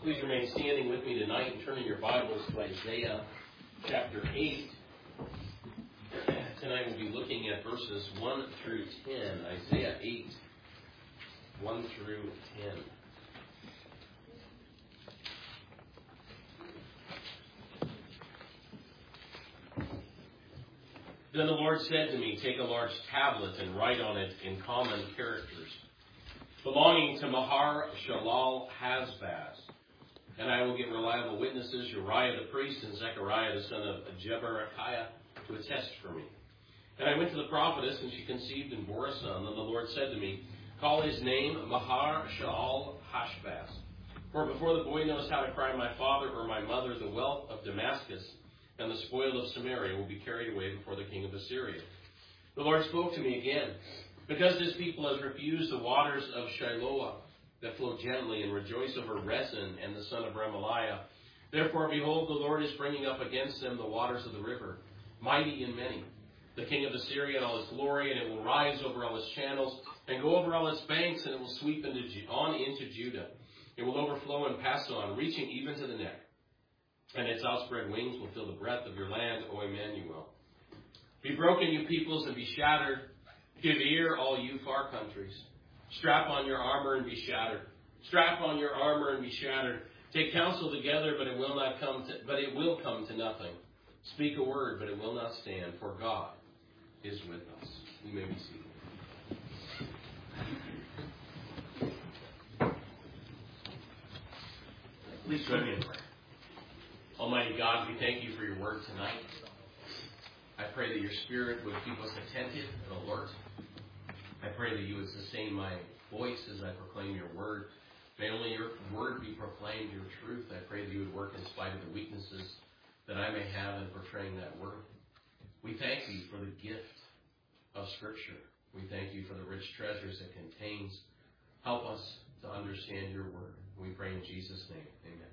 Please remain standing with me tonight and turning your Bibles to Isaiah chapter 8. Tonight we'll be looking at verses 1 through 10. Isaiah 8, 1 through 10. Then the Lord said to me, "Take a large tablet and write on it in common characters, belonging to Maher-shalal-Hash-Baz. And I will get reliable witnesses, Uriah the priest and Zechariah the son of Jeberechiah, to attest for me." And I went to the prophetess, and she conceived and bore a son. And the Lord said to me, "Call his name Maher-shalal-Hash-Baz. For before the boy knows how to cry, my father or my mother, the wealth of Damascus and the spoil of Samaria will be carried away before the king of Assyria." The Lord spoke to me again, "Because this people has refused the waters of Shiloah that flow gently, and rejoice over Rezin and the son of Remaliah. Therefore, behold, the Lord is bringing up against them the waters of the river, mighty and many, the king of Assyria and all his glory, and it will rise over all its channels, and go over all its banks, and it will sweep into Judah. It will overflow and pass on, reaching even to the neck. And its outspread wings will fill the breadth of your land, O Emmanuel. Be broken, you peoples, and be shattered. Give ear, all you far countries. Strap on your armor and be shattered. Strap on your armor and be shattered. Take counsel together, but it will come to nothing. Speak a word, but it will not stand, for God is with us." You may be seated. Please join me in prayer. Almighty God, we thank you for your word tonight. I pray that your Spirit would keep us attentive and alert. I pray that you would sustain my voice as I proclaim your word. May only your word be proclaimed, your truth. I pray that you would work in spite of the weaknesses that I may have in portraying that word. We thank you for the gift of Scripture. We thank you for the rich treasures it contains. Help us to understand your word. We pray in Jesus' name. Amen.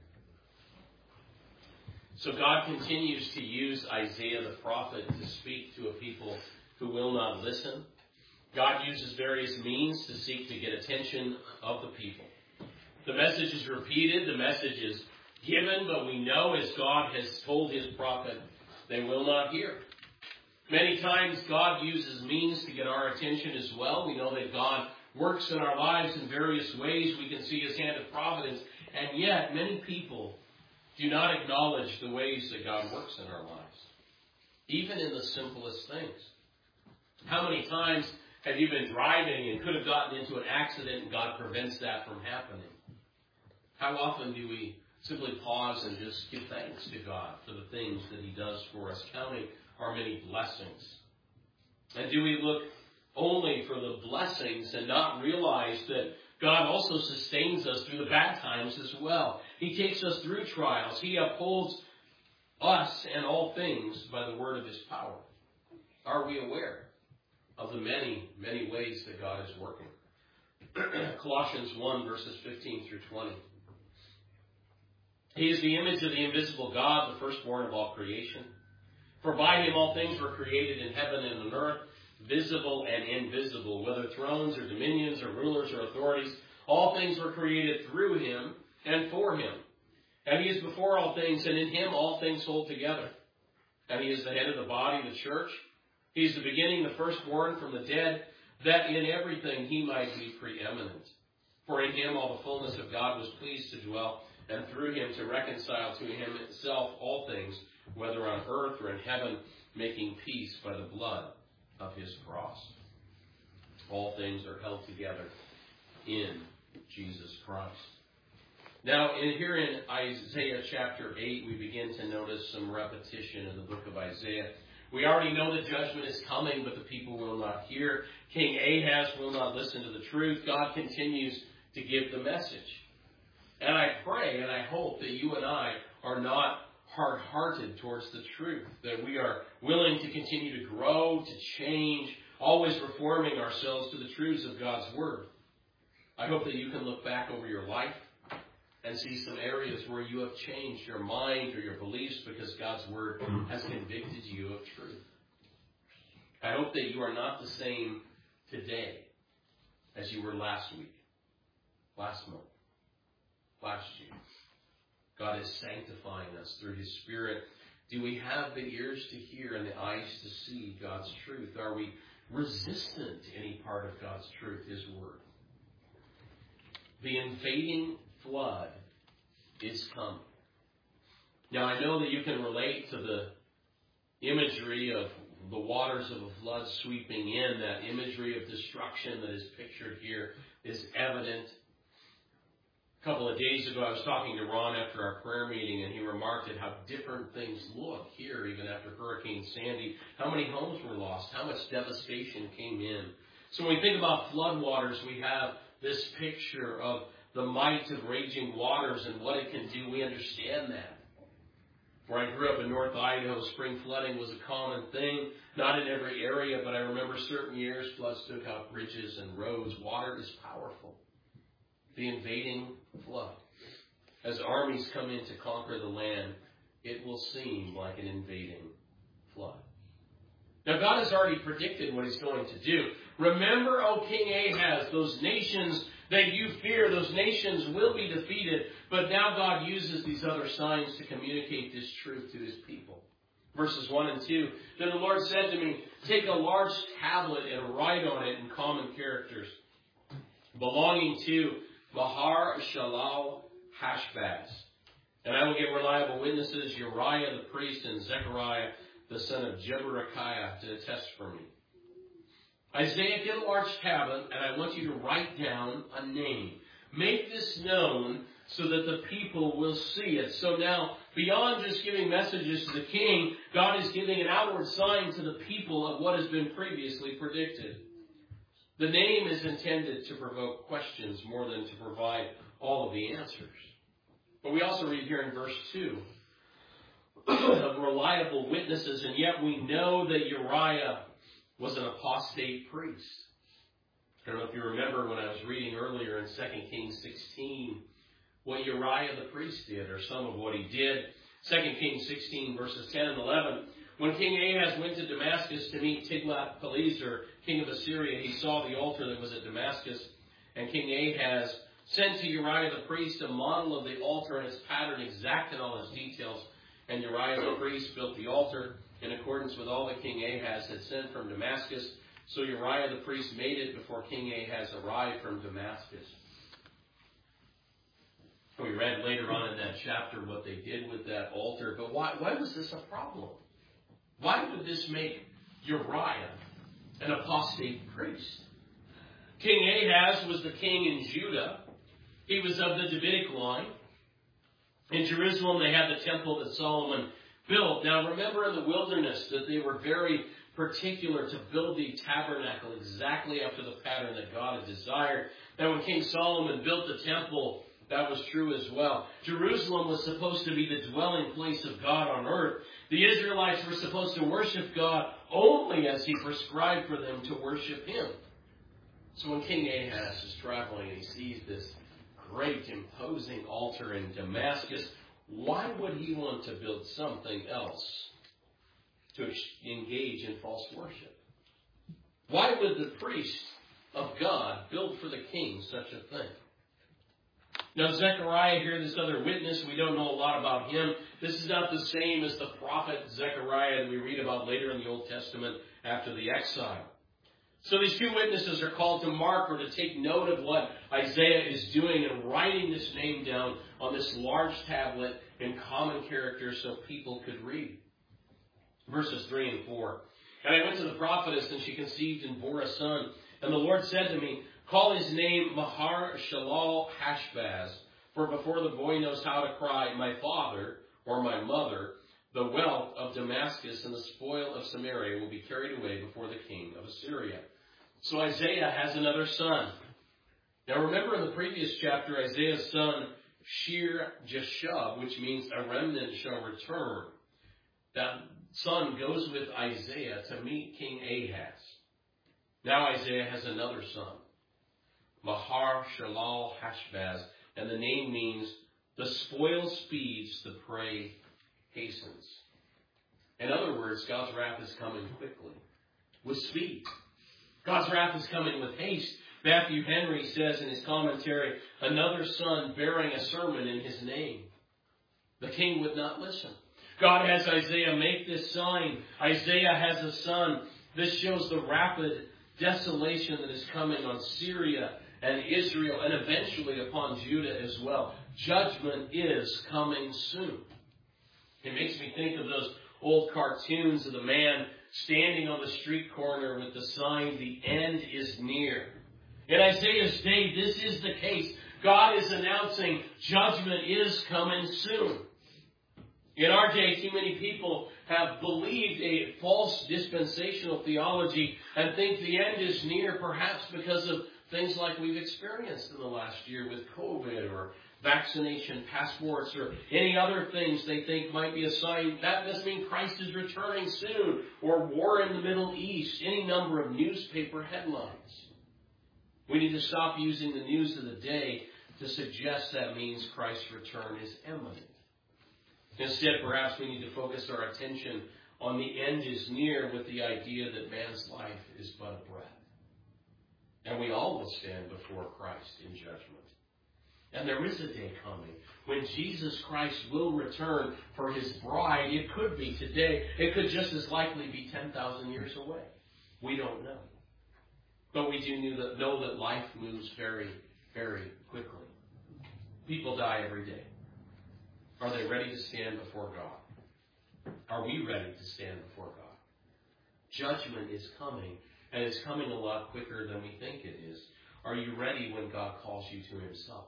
So God continues to use Isaiah the prophet to speak to a people who will not listen. God uses various means to seek to get attention of the people. The message is repeated, the message is given, but we know, as God has told his prophet, they will not hear. Many times God uses means to get our attention as well. We know that God works in our lives in various ways. We can see his hand of providence, and yet many people do not acknowledge the ways that God works in our lives, even in the simplest things. How many times have you been driving and could have gotten into an accident and God prevents that from happening? How often do we simply pause and just give thanks to God for the things that he does for us, counting our many blessings? And do we look only for the blessings and not realize that God also sustains us through the bad times as well? He takes us through trials. He upholds us and all things by the word of his power. Are we aware of the many, many ways that God is working? Colossians 1, verses 15 through 20. He is the image of the invisible God, the firstborn of all creation. For by him all things were created in heaven and on earth, visible and invisible, whether thrones or dominions or rulers or authorities. All things were created through him and for him. And he is before all things, and in him all things hold together. And he is the head of the body, the church. He is the beginning, the firstborn from the dead, that in everything he might be preeminent. For in him all the fullness of God was pleased to dwell, and through him to reconcile to himself all things, whether on earth or in heaven, making peace by the blood of his cross. All things are held together in Jesus Christ. Now, here in Isaiah chapter 8, we begin to notice some repetition in the book of Isaiah. We already know that judgment is coming, but the people will not hear. King Ahaz will not listen to the truth. God continues to give the message. And I pray and I hope that you and I are not hard-hearted towards the truth, that we are willing to continue to grow, to change, always reforming ourselves to the truths of God's word. I hope that you can look back over your life and see some areas where you have changed your mind or your beliefs because God's word has convicted you of truth. I hope that you are not the same today as you were last week, last month, last year, God is sanctifying us through His Spirit. Do we have the ears to hear and the eyes to see God's truth? Are we resistant to any part of God's truth, His Word? The invading flood is coming. Now, I know that you can relate to the imagery of the waters of a flood sweeping in. That imagery of destruction that is pictured here is evident. A couple of days ago, I was talking to Ron after our prayer meeting, and he remarked at how different things look here, even after Hurricane Sandy. How many homes were lost? How much devastation came in? So when we think about floodwaters, we have this picture of the might of raging waters and what it can do. We understand that. Where I grew up in North Idaho, spring flooding was a common thing. Not in every area, but I remember certain years floods took out bridges and roads. Water is powerful. The invading flood. As armies come in to conquer the land, it will seem like an invading flood. Now, God has already predicted what He's going to do. Remember, O King Ahaz, those nations that you fear, those nations will be defeated. But now God uses these other signs to communicate this truth to His people. Verses 1 and 2. Then the Lord said to me, take a large tablet and write on it in common characters, belonging to Mahar Shalal Hashbaz. And I will get reliable witnesses, Uriah the priest and Zechariah the son of Jeberechiah, to attest for me. Isaiah, get a large tablet, and I want you to write down a name. Make this known so that the people will see it. So now, beyond just giving messages to the king, God is giving an outward sign to the people of what has been previously predicted. The name is intended to provoke questions more than to provide all of the answers. But we also read here in verse 2 of reliable witnesses, and yet we know that Uriah was an apostate priest. I don't know if you remember when I was reading earlier in 2 Kings 16 what Uriah the priest did, or some of what he did. 2 Kings 16 verses 10 and 11. When King Ahaz went to Damascus to meet Tiglath-Pileser, king of Assyria, he saw the altar that was at Damascus. And King Ahaz sent to Uriah the priest a model of the altar and its pattern, exact in all its details. And Uriah the priest built the altar in accordance with all that King Ahaz had sent from Damascus. So Uriah the priest made it before King Ahaz arrived from Damascus. We read later on in that chapter what they did with that altar. But why was this a problem? Why would this make Uriah an apostate priest? King Ahaz was the king in Judah. He was of the Davidic line. In Jerusalem, they had the temple that Solomon built. Now, remember in the wilderness that they were very particular to build the tabernacle exactly after the pattern that God had desired. Now, when King Solomon built the temple, that was true as well. Jerusalem was supposed to be the dwelling place of God on earth. The Israelites were supposed to worship God only as He prescribed for them to worship Him. So when King Ahaz is traveling and he sees this great imposing altar in Damascus, why would he want to build something else to engage in false worship? Why would the priest of God build for the king such a thing? Now, Zechariah here, this other witness, we don't know a lot about him. This is not the same as the prophet Zechariah that we read about later in the Old Testament after the exile. So these two witnesses are called to mark or to take note of what Isaiah is doing and writing this name down on this large tablet in common characters so people could read. Verses 3 and 4. And I went to the prophetess, and she conceived and bore a son. And the Lord said to me, call his name Mahar Shalal Hashbaz, for before the boy knows how to cry, my father or my mother, the wealth of Damascus and the spoil of Samaria will be carried away before the king of Assyria. So Isaiah has another son. Now remember in the previous chapter, Isaiah's son, Shear-Jashub, which means a remnant shall return. That son goes with Isaiah to meet King Ahaz. Now Isaiah has another son, Mahar Shalal Hashbaz, and the name means the spoil speeds, the prey hastens. In other words, God's wrath is coming quickly, with speed. God's wrath is coming with haste. Matthew Henry says in his commentary, another son bearing a sermon in his name. The king would not listen. God has Isaiah make this sign. Isaiah has a son. This shows the rapid desolation that is coming on Syria and Israel and eventually upon Judah as well. Judgment is coming soon. It makes me think of those old cartoons of the man standing on the street corner with the sign, "The end is near." In Isaiah's day, this is the case. God is announcing judgment is coming soon. In our day, too many people have believed a false dispensational theology and think the end is near, perhaps because of things like we've experienced in the last year with COVID or vaccination passports or any other things they think might be a sign. That doesn't mean Christ is returning soon, or war in the Middle East, any number of newspaper headlines. We need to stop using the news of the day to suggest that means Christ's return is imminent. Instead, perhaps we need to focus our attention on the end is near with the idea that man's life is but a breath. And we all will stand before Christ in judgment. And there is a day coming when Jesus Christ will return for his bride. It could be today. It could just as likely be 10,000 years away. We don't know. But we do know that life moves very, very quickly. People die every day. Are they ready to stand before God? Are we ready to stand before God? Judgment is coming, and it's coming a lot quicker than we think it is. Are you ready when God calls you to himself?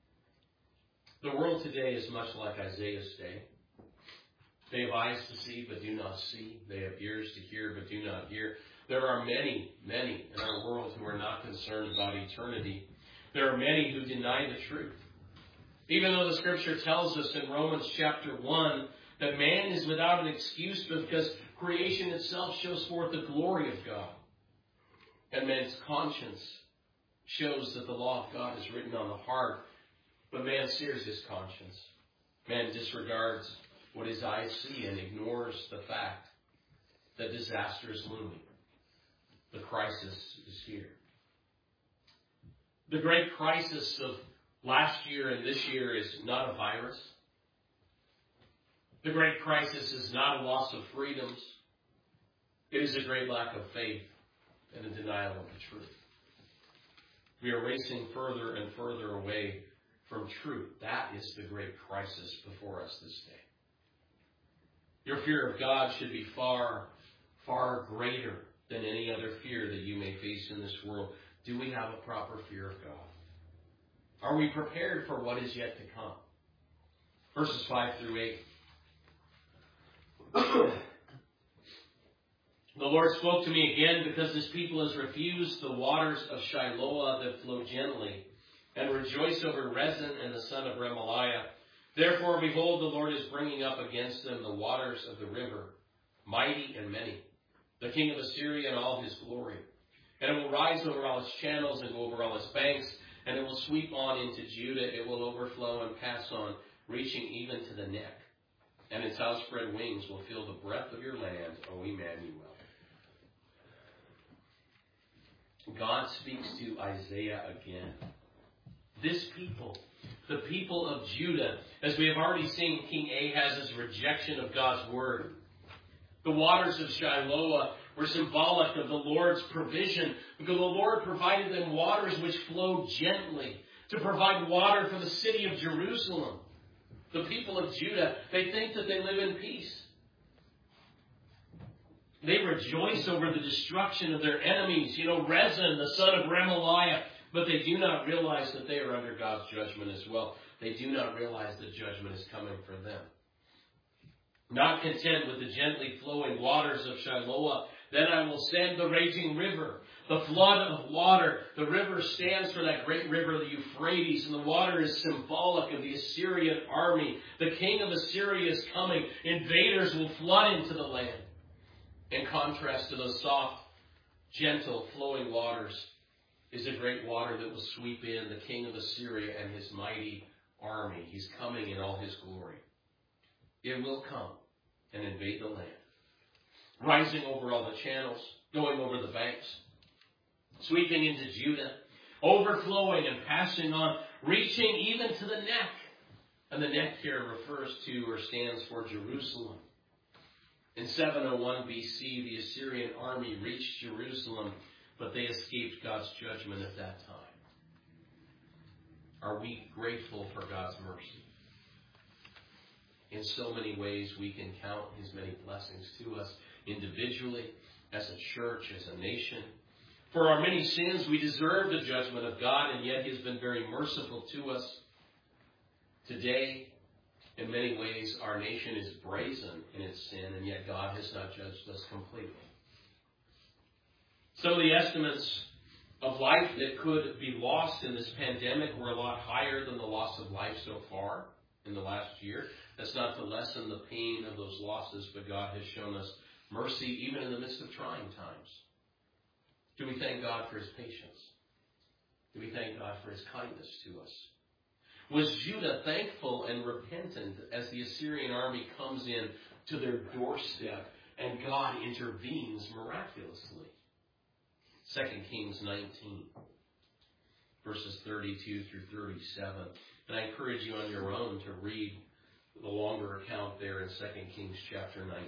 The world today is much like Isaiah's day. They have eyes to see, but do not see. They have ears to hear, but do not hear. There are many, many in our world who are not concerned about eternity. There are many who deny the truth. Even though the Scripture tells us in Romans chapter 1 that man is without an excuse because creation itself shows forth the glory of God. And man's conscience shows that the law of God is written on the heart. But man sears his conscience. Man disregards what his eyes see and ignores the fact that disaster is looming. The crisis is here. The great crisis of last year and this year is not a virus. The great crisis is not a loss of freedoms. It is a great lack of faith and a denial of the truth. We are racing further and further away from truth. That is the great crisis before us this day. Your fear of God should be far, far greater than any other fear that you may face in this world. Do we have a proper fear of God? Are we prepared for what is yet to come? Verses 5 through 8. The Lord spoke to me again, because this people has refused the waters of Shiloah that flow gently, and rejoice over Rezin and the son of Remaliah. Therefore, behold, the Lord is bringing up against them the waters of the river, mighty and many, the king of Assyria and all his glory. And it will rise over all its channels and go over all its banks, and it will sweep on into Judah. It will overflow and pass on, reaching even to the neck. And its outspread wings will feel the breath of your land, O Emmanuel. God speaks to Isaiah again. This people, the people of Judah, as we have already seen King Ahaz's rejection of God's word. The waters of Shiloah were symbolic of the Lord's provision, because the Lord provided them waters which flowed gently to provide water for the city of Jerusalem. The people of Judah, they think that they live in peace. They rejoice over the destruction of their enemies, Rezin, the son of Remaliah, but they do not realize that they are under God's judgment as well. They do not realize that judgment is coming for them. Not content with the gently flowing waters of Shiloah, then I will send the raging river, the flood of water. The river stands for that great river, the Euphrates, and the water is symbolic of the Assyrian army. The king of Assyria is coming. Invaders will flood into the land. In contrast to those soft, gentle, flowing waters is a great water that will sweep in the king of Assyria and his mighty army. He's coming in all his glory. It will come and invade the land, rising over all the channels, going over the banks, sweeping into Judah, overflowing and passing on, reaching even to the neck. And the neck here refers to or stands for Jerusalem. In 701 BC, the Assyrian army reached Jerusalem, but they escaped God's judgment at that time. Are we grateful for God's mercy? In so many ways, we can count His many blessings to us individually, as a church, as a nation. For our many sins, we deserve the judgment of God, and yet He has been very merciful to us. Today, in many ways, our nation is brazen in its sin, and yet God has not judged us completely. Some of the estimates of life that could be lost in this pandemic were a lot higher than the loss of life so far in the last year. That's not to lessen the pain of those losses, but God has shown us mercy even in the midst of trying times. Do we thank God for His patience? Do we thank God for His kindness to us? Was Judah thankful and repentant as the Assyrian army comes in to their doorstep and God intervenes miraculously? 2 Kings 19, verses 32 through 37. And I encourage you on your own to read the longer account there in 2 Kings chapter 19.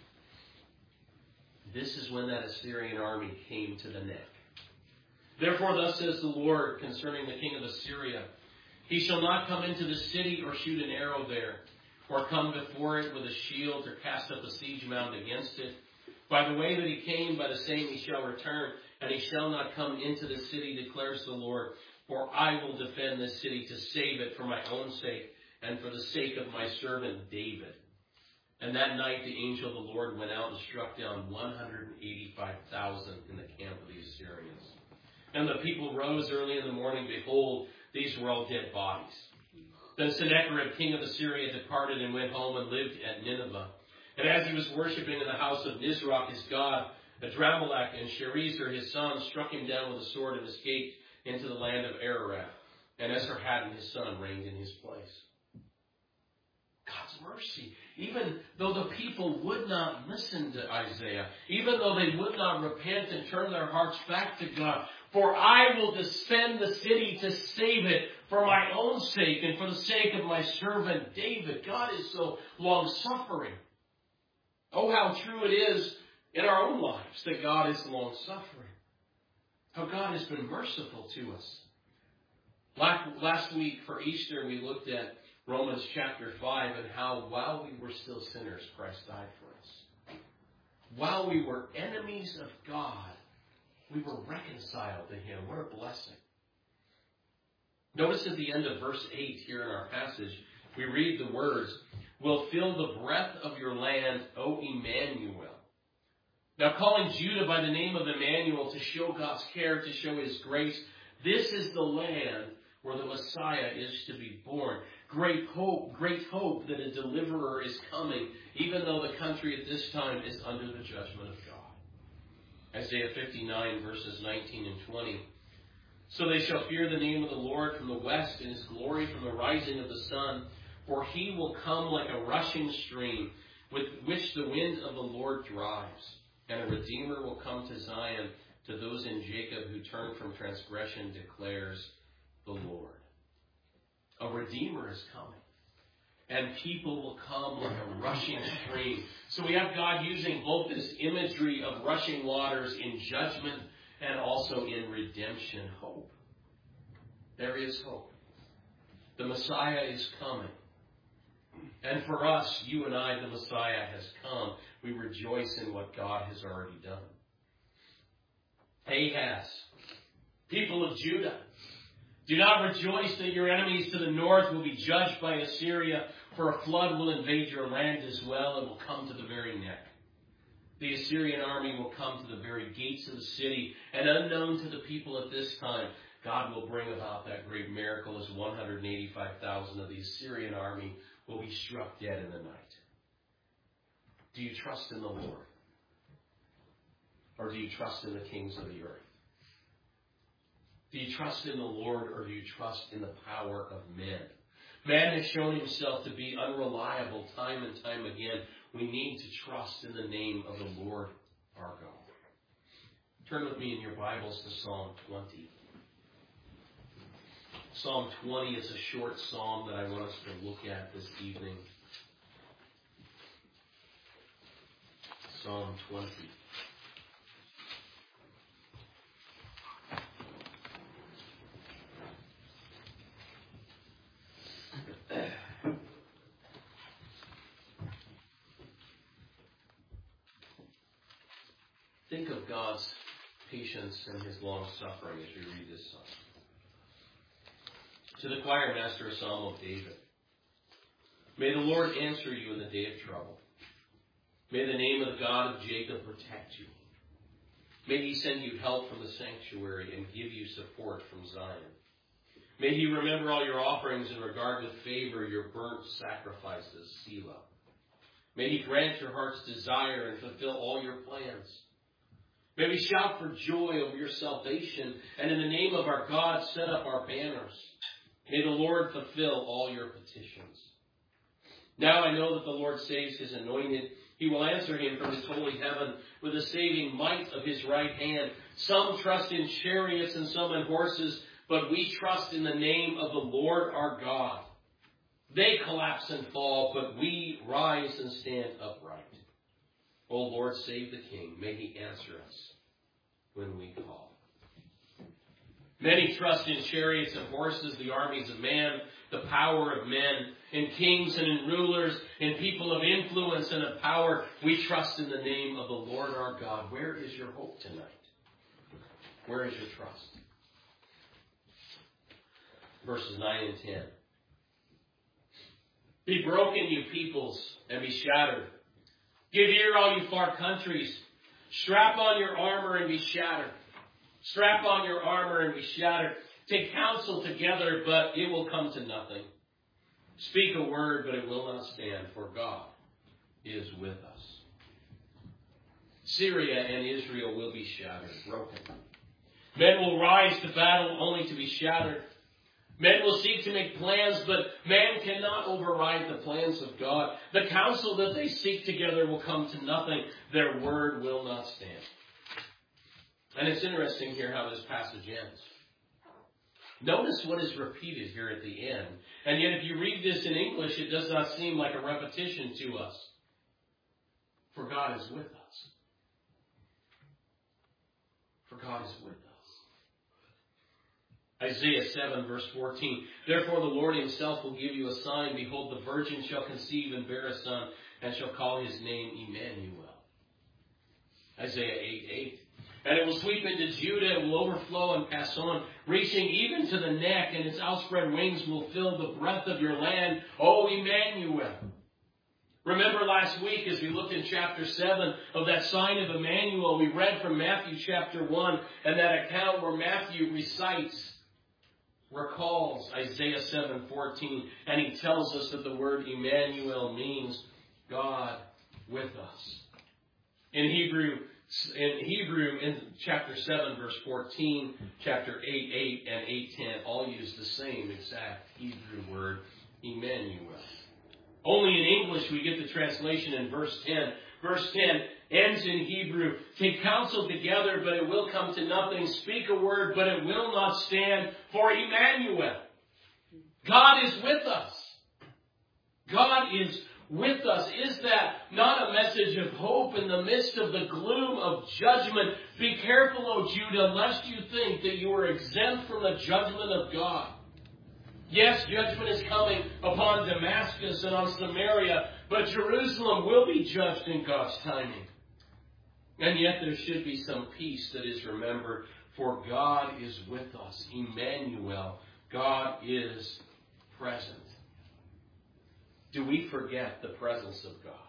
This is when that Assyrian army came to the neck. Therefore, thus says the Lord concerning the king of Assyria, He shall not come into the city or shoot an arrow there, or come before it with a shield or cast up a siege mound against it. By the way that he came, by the same he shall return, and he shall not come into the city, declares the Lord. For I will defend this city to save it for my own sake, and for the sake of my servant David. And that night the angel of the Lord went out and struck down 185,000 in the camp of the Assyrians. And the people rose early in the morning. Behold, these were all dead bodies. Then Sennacherib, king of Assyria, departed and went home and lived at Nineveh. And as he was worshipping in the house of Nisroch, his god, Adramelech, and Sharezer, his son, struck him down with a sword and escaped into the land of Ararat. And Esarhaddon, his son, reigned in his place. God's mercy. Even though the people would not listen to Isaiah, even though they would not repent and turn their hearts back to God, for I will defend the city to save it for my own sake and for the sake of my servant David. God is so long-suffering. Oh, how true it is in our own lives that God is long-suffering. How God has been merciful to us. Last week for Easter, we looked at Romans chapter 5 and how while we were still sinners, Christ died for us. While we were enemies of God, we were reconciled to Him. What a blessing. Notice at the end of verse 8 here in our passage, we read the words, will fill the breadth of your land, O Emmanuel. Now calling Judah by the name of Emmanuel to show God's care, to show His grace, this is the land where the Messiah is to be born. Great hope that a deliverer is coming, even though the country at this time is under the judgment of God. Isaiah 59 verses 19 and 20. So they shall fear the name of the Lord from the west, and His glory from the rising of the sun. For He will come like a rushing stream, with which the wind of the Lord drives. And a Redeemer will come to Zion, to those in Jacob who turn from transgression, declares the Lord. A Redeemer is coming. And people will come like a rushing stream. So we have God using both this imagery of rushing waters in judgment and also in redemption. Hope. There is hope. The Messiah is coming. And for us, you and I, the Messiah has come. We rejoice in what God has already done. Ahaz, people of Judah, do not rejoice that your enemies to the north will be judged by Assyria, for a flood will invade your land as well and will come to the very neck. The Assyrian army will come to the very gates of the city, and unknown to the people at this time, God will bring about that great miracle as 185,000 of the Assyrian army will be struck dead in the night. Do you trust in the Lord? Or do you trust in the kings of the earth? Do you trust in the Lord, or do you trust in the power of men? Man has shown himself to be unreliable time and time again. We need to trust in the name of the Lord our God. Turn with me in your Bibles to Psalm 20. Psalm 20 is a short psalm that I want us to look at this evening. Psalm 20. Think of God's patience and his long suffering as we read this psalm. To the choir master, a psalm of David. May the Lord answer you in the day of trouble. May the name of the God of Jacob protect you. May he send you help from the sanctuary and give you support from Zion. May he remember all your offerings and regard with favor your burnt sacrifices, Selah. May he grant your heart's desire and fulfill all your plans. May we shout for joy over your salvation, and in the name of our God set up our banners. May the Lord fulfill all your petitions. Now I know that the Lord saves his anointed. He will answer him from his holy heaven with the saving might of his right hand. Some trust in chariots and some in horses, but we trust in the name of the Lord our God. They collapse and fall, but we rise and stand upright. O Lord, save the King. May he answer us when we call. Many trust in chariots and horses, the armies of man, the power of men, in kings and in rulers, in people of influence and of power. We trust in the name of the Lord our God. Where is your hope tonight? Where is your trust? Verses 9 and 10. Be broken, you peoples, and be shattered. Give ear, all you far countries. Strap on your armor and be shattered. Strap on your armor and be shattered. Take counsel together, but it will come to nothing. Speak a word, but it will not stand, for God is with us. Syria and Israel will be shattered, broken. Men will rise to battle only to be shattered. Men will seek to make plans, but man cannot override the plans of God. The counsel that they seek together will come to nothing. Their word will not stand. And it's interesting here how this passage ends. Notice what is repeated here at the end. And yet if you read this in English, it does not seem like a repetition to us. For God is with us. For God is with us. Isaiah 7, verse 14. Therefore the Lord himself will give you a sign. Behold, the virgin shall conceive and bear a son, and shall call his name Emmanuel. Isaiah 8:8. And it will sweep into Judah, it will overflow and pass on, reaching even to the neck, and its outspread wings will fill the breadth of your land, O Emmanuel. Remember last week as we looked in chapter 7 of that sign of Emmanuel, we read from Matthew chapter 1, and that account where Matthew recalls Isaiah 7:14, and he tells us that the word Emmanuel means God with us. In Hebrew, in chapter 7, verse 14, chapter 8:8, and 8:10, all use the same exact Hebrew word, Emmanuel. Only in English we get the translation in verse 10. Verse 10 ends in Hebrew. Take counsel together, but it will come to nothing. Speak a word, but it will not stand. For Emmanuel. God is with us. God is with us. Is that not a message of hope in the midst of the gloom of judgment? Be careful, O Judah, lest you think that you are exempt from the judgment of God. Yes, judgment is coming upon Damascus and on Samaria, but Jerusalem will be judged in God's timing. And yet there should be some peace that is remembered, for God is with us. Emmanuel, God is present. Do we forget the presence of God?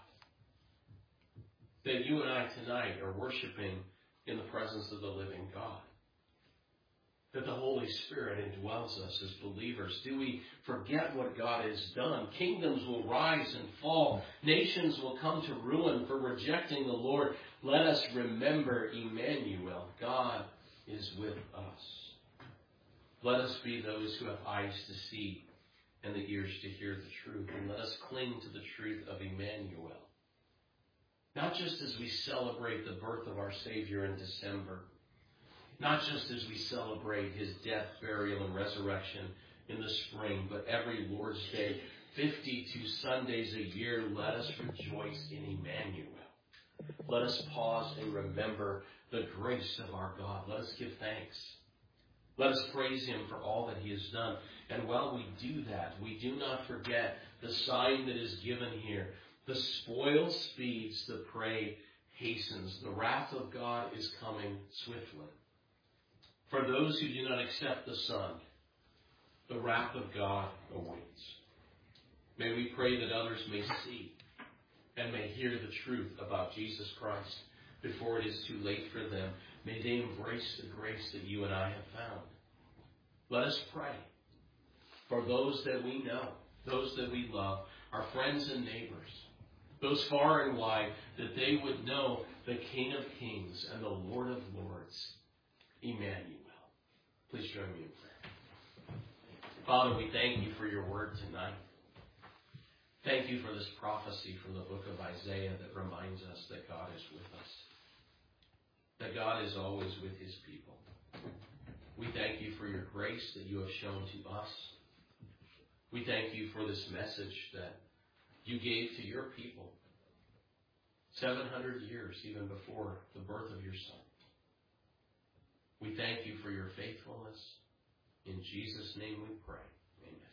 That you and I tonight are worshiping in the presence of the living God. That the Holy Spirit indwells us as believers. Do we forget what God has done? Kingdoms will rise and fall. Nations will come to ruin for rejecting the Lord. Let us remember Emmanuel. God is with us. Let us be those who have eyes to see and the ears to hear the truth. And let us cling to the truth of Emmanuel. Not just as we celebrate the birth of our Savior in December. Not just as we celebrate his death, burial, and resurrection in the spring, but every Lord's Day, 52 Sundays a year, let us rejoice in Emmanuel. Let us pause and remember the grace of our God. Let us give thanks. Let us praise him for all that he has done. And while we do that, we do not forget the sign that is given here. The spoil speeds, the prey hastens. The wrath of God is coming swiftly. For those who do not accept the Son, the wrath of God awaits. May we pray that others may see and may hear the truth about Jesus Christ before it is too late for them. May they embrace the grace that you and I have found. Let us pray for those that we know, those that we love, our friends and neighbors, those far and wide, that they would know the King of Kings and the Lord of Lords, Emmanuel. Please join me in prayer. Father, we thank you for your word tonight. Thank you for this prophecy from the book of Isaiah that reminds us that God is with us, that God is always with his people. We thank you for your grace that you have shown to us. We thank you for this message that you gave to your people 700 years even before the birth of your Son. We thank you for your faithfulness. In Jesus' name we pray. Amen.